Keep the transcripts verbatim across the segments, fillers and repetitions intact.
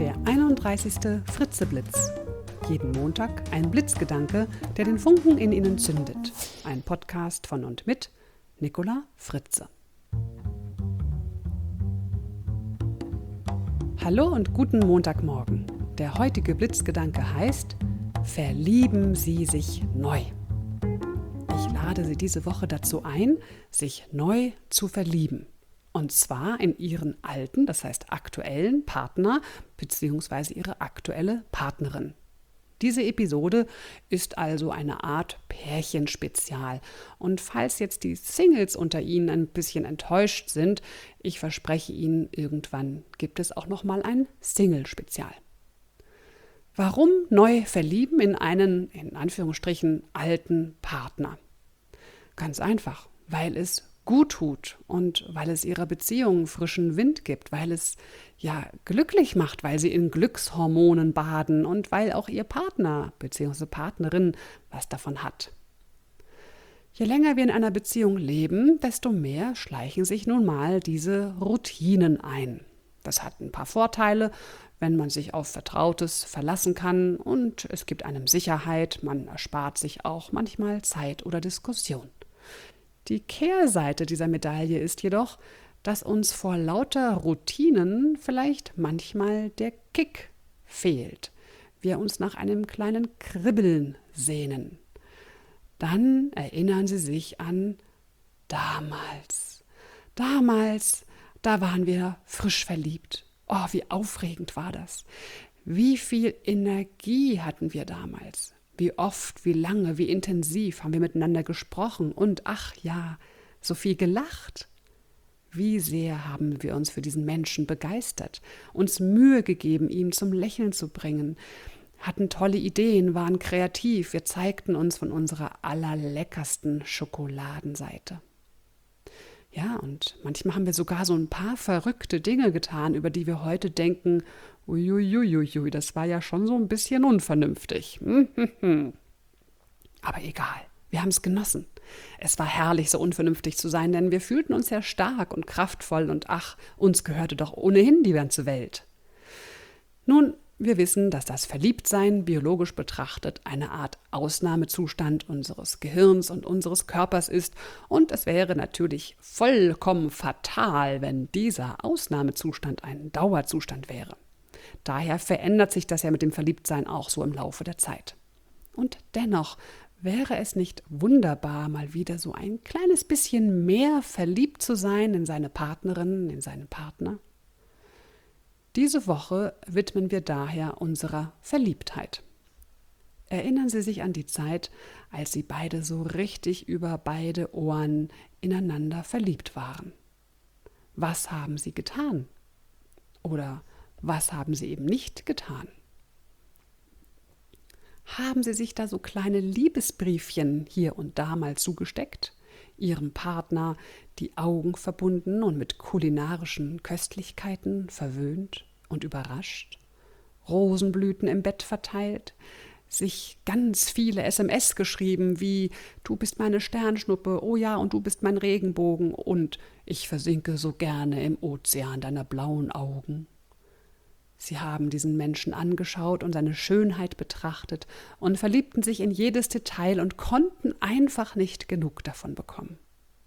der einunddreißigste Fritzeblitz. Jeden Montag ein Blitzgedanke, der den Funken in Ihnen zündet. Ein Podcast von und mit Nicola Fritze. Hallo und guten Montagmorgen. Der heutige Blitzgedanke heißt: Verlieben Sie sich neu. Ich lade Sie diese Woche dazu ein, sich neu zu verlieben. Und zwar in Ihren alten, das heißt aktuellen Partner bzw. Ihre aktuelle Partnerin. Diese Episode ist also eine Art Pärchenspezial. Und falls jetzt die Singles unter Ihnen ein bisschen enttäuscht sind, ich verspreche Ihnen, irgendwann gibt es auch nochmal ein Single-Spezial. Warum neu verlieben in einen, in Anführungsstrichen, alten Partner? Ganz einfach, weil es gut tut und weil es ihrer Beziehung frischen Wind gibt, weil es ja glücklich macht, weil sie in Glückshormonen baden und weil auch ihr Partner bzw. Partnerin was davon hat. Je länger wir in einer Beziehung leben, desto mehr schleichen sich nun mal diese Routinen ein. Das hat ein paar Vorteile, wenn man sich auf Vertrautes verlassen kann, und es gibt einem Sicherheit, man erspart sich auch manchmal Zeit oder Diskussion. Die Kehrseite dieser Medaille ist jedoch, dass uns vor lauter Routinen vielleicht manchmal der Kick fehlt. Wir uns nach einem kleinen Kribbeln sehnen. Dann erinnern Sie sich an damals. Damals, da waren wir frisch verliebt. Oh, wie aufregend war das. Wie viel Energie hatten wir damals. Wie oft, wie lange, wie intensiv haben wir miteinander gesprochen und, ach ja, so viel gelacht. Wie sehr haben wir uns für diesen Menschen begeistert, uns Mühe gegeben, ihn zum Lächeln zu bringen, hatten tolle Ideen, waren kreativ, wir zeigten uns von unserer allerleckersten Schokoladenseite. Ja, und manchmal haben wir sogar so ein paar verrückte Dinge getan, über die wir heute denken, uiuiuiui, das war ja schon so ein bisschen unvernünftig. Aber egal, wir haben es genossen. Es war herrlich, so unvernünftig zu sein, denn wir fühlten uns ja stark und kraftvoll und ach, uns gehörte doch ohnehin die ganze Welt. Nun, wir wissen, dass das Verliebtsein biologisch betrachtet eine Art Ausnahmezustand unseres Gehirns und unseres Körpers ist, und es wäre natürlich vollkommen fatal, wenn dieser Ausnahmezustand ein Dauerzustand wäre. Daher verändert sich das ja mit dem Verliebtsein auch so im Laufe der Zeit. Und dennoch wäre es nicht wunderbar, mal wieder so ein kleines bisschen mehr verliebt zu sein in seine Partnerin, in seinen Partner? Diese Woche widmen wir daher unserer Verliebtheit. Erinnern Sie sich an die Zeit, als Sie beide so richtig über beide Ohren ineinander verliebt waren. Was haben Sie getan? Oder was haben Sie eben nicht getan? Haben Sie sich da so kleine Liebesbriefchen hier und da mal zugesteckt? Ihrem Partner die Augen verbunden und mit kulinarischen Köstlichkeiten verwöhnt und überrascht? Rosenblüten im Bett verteilt? Sich ganz viele S M S geschrieben wie »Du bist meine Sternschnuppe, oh ja, und du bist mein Regenbogen« und »Ich versinke so gerne im Ozean deiner blauen Augen«? Sie haben diesen Menschen angeschaut und seine Schönheit betrachtet und verliebten sich in jedes Detail und konnten einfach nicht genug davon bekommen.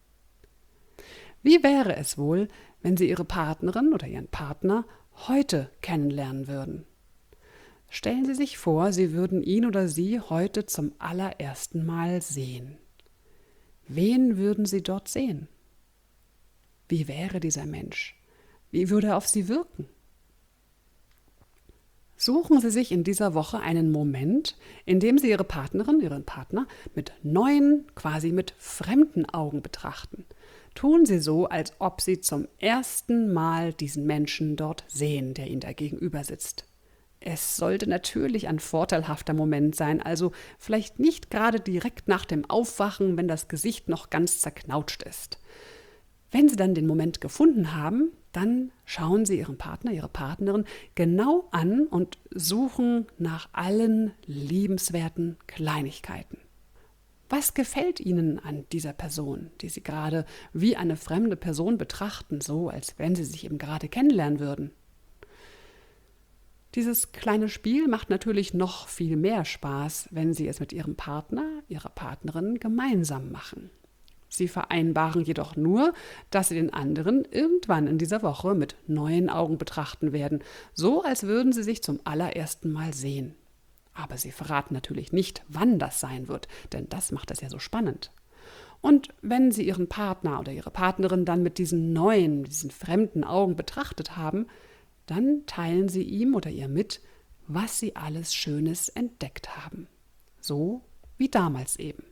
Wie wäre es wohl, wenn Sie Ihre Partnerin oder Ihren Partner heute kennenlernen würden? Stellen Sie sich vor, Sie würden ihn oder sie heute zum allerersten Mal sehen. Wen würden Sie dort sehen? Wie wäre dieser Mensch? Wie würde er auf Sie wirken? Suchen Sie sich in dieser Woche einen Moment, in dem Sie Ihre Partnerin, Ihren Partner mit neuen, quasi mit fremden Augen betrachten. Tun Sie so, als ob Sie zum ersten Mal diesen Menschen dort sehen, der Ihnen da gegenüber sitzt. Es sollte natürlich ein vorteilhafter Moment sein, also vielleicht nicht gerade direkt nach dem Aufwachen, wenn das Gesicht noch ganz zerknautscht ist. Wenn Sie dann den Moment gefunden haben, dann schauen Sie Ihren Partner, Ihre Partnerin genau an und suchen nach allen liebenswerten Kleinigkeiten. Was gefällt Ihnen an dieser Person, die Sie gerade wie eine fremde Person betrachten, so als wenn Sie sich eben gerade kennenlernen würden? Dieses kleine Spiel macht natürlich noch viel mehr Spaß, wenn Sie es mit Ihrem Partner, Ihrer Partnerin gemeinsam machen. Sie vereinbaren jedoch nur, dass Sie den anderen irgendwann in dieser Woche mit neuen Augen betrachten werden, so als würden Sie sich zum allerersten Mal sehen. Aber Sie verraten natürlich nicht, wann das sein wird, denn das macht es ja so spannend. Und wenn Sie Ihren Partner oder Ihre Partnerin dann mit diesen neuen, diesen fremden Augen betrachtet haben, dann teilen Sie ihm oder ihr mit, was Sie alles Schönes entdeckt haben. So wie damals eben.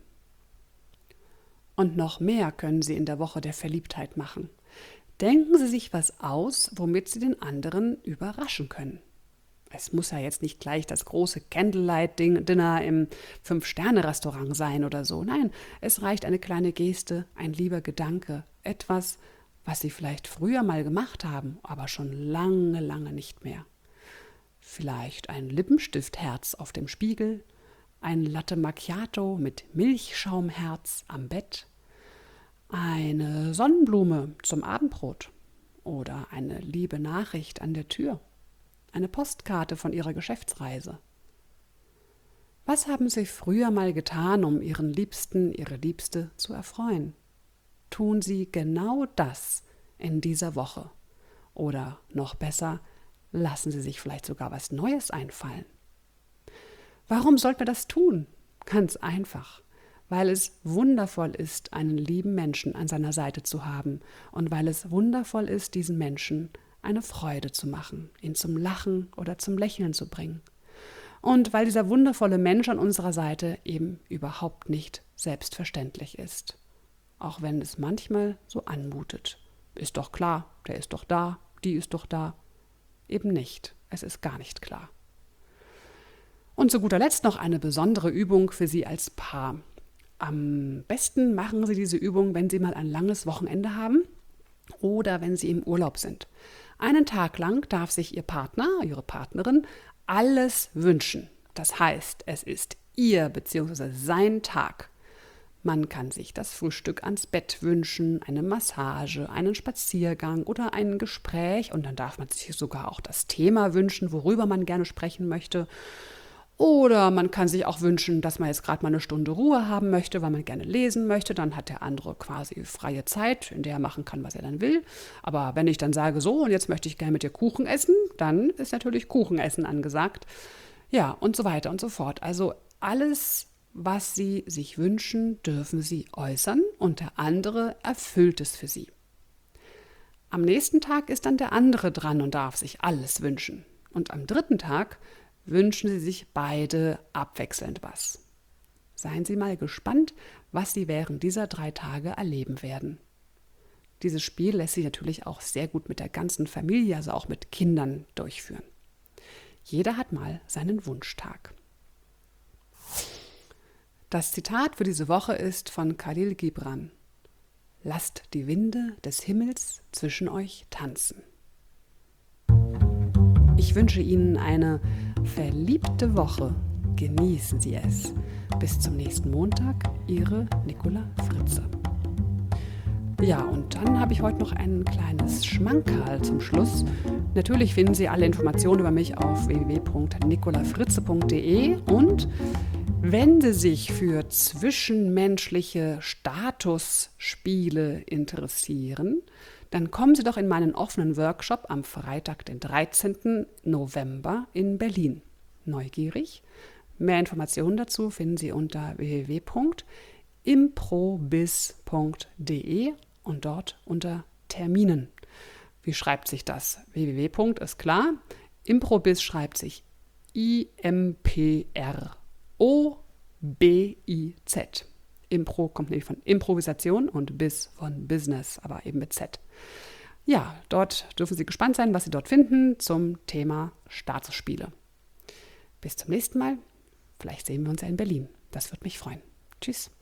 Und noch mehr können Sie in der Woche der Verliebtheit machen. Denken Sie sich was aus, womit Sie den anderen überraschen können. Es muss ja jetzt nicht gleich das große Candlelight-Dinner im Fünf-Sterne-Restaurant sein oder so. Nein, es reicht eine kleine Geste, ein lieber Gedanke, etwas, was Sie vielleicht früher mal gemacht haben, aber schon lange, lange nicht mehr. Vielleicht ein Lippenstiftherz auf dem Spiegel, ein Latte Macchiato mit Milchschaumherz am Bett, eine Sonnenblume zum Abendbrot oder eine liebe Nachricht an der Tür, eine Postkarte von Ihrer Geschäftsreise. Was haben Sie früher mal getan, um Ihren Liebsten, Ihre Liebste zu erfreuen? Tun Sie genau das in dieser Woche. Oder noch besser, lassen Sie sich vielleicht sogar was Neues einfallen. Warum sollten wir das tun? Ganz einfach, weil es wundervoll ist, einen lieben Menschen an seiner Seite zu haben und weil es wundervoll ist, diesen Menschen eine Freude zu machen, ihn zum Lachen oder zum Lächeln zu bringen. Und weil dieser wundervolle Mensch an unserer Seite eben überhaupt nicht selbstverständlich ist. Auch wenn es manchmal so anmutet. Ist doch klar, der ist doch da, die ist doch da. Eben nicht, es ist gar nicht klar. Und zu guter Letzt noch eine besondere Übung für Sie als Paar. Am besten machen Sie diese Übung, wenn Sie mal ein langes Wochenende haben oder wenn Sie im Urlaub sind. Einen Tag lang darf sich Ihr Partner, Ihre Partnerin alles wünschen. Das heißt, es ist Ihr bzw. sein Tag. Man kann sich das Frühstück ans Bett wünschen, eine Massage, einen Spaziergang oder ein Gespräch. Und dann darf man sich sogar auch das Thema wünschen, worüber man gerne sprechen möchte. Oder man kann sich auch wünschen, dass man jetzt gerade mal eine Stunde Ruhe haben möchte, weil man gerne lesen möchte. Dann hat der andere quasi freie Zeit, in der er machen kann, was er dann will. Aber wenn ich dann sage, so, und jetzt möchte ich gerne mit dir Kuchen essen, dann ist natürlich Kuchenessen angesagt. Ja, und so weiter und so fort. Also alles, was Sie sich wünschen, dürfen Sie äußern und der andere erfüllt es für Sie. Am nächsten Tag ist dann der andere dran und darf sich alles wünschen. Und am dritten Tag wünschen Sie sich beide abwechselnd was. Seien Sie mal gespannt, was Sie während dieser drei Tage erleben werden. Dieses Spiel lässt sich natürlich auch sehr gut mit der ganzen Familie, also auch mit Kindern, durchführen. Jeder hat mal seinen Wunschtag. Das Zitat für diese Woche ist von Khalil Gibran. Lasst die Winde des Himmels zwischen euch tanzen. Ich wünsche Ihnen eine verliebte Woche. Genießen Sie es. Bis zum nächsten Montag, Ihre Nicola Fritze. Ja, und dann habe ich heute noch ein kleines Schmankerl zum Schluss. Natürlich finden Sie alle Informationen über mich auf w w w punkt nicola fritze punkt de und wenn Sie sich für zwischenmenschliche Statusspiele interessieren, dann kommen Sie doch in meinen offenen Workshop am Freitag, den dreizehnten November in Berlin. Neugierig? Mehr Informationen dazu finden Sie unter w w w punkt improbiz punkt de und dort unter Terminen. Wie schreibt sich das? www. ist klar. Improbiz schreibt sich I M P R O B I Z. Impro kommt nämlich von Improvisation und Biz von Business, aber eben mit Z. Ja, dort dürfen Sie gespannt sein, was Sie dort finden zum Thema Statusspiele. Bis zum nächsten Mal. Vielleicht sehen wir uns ja in Berlin. Das würde mich freuen. Tschüss.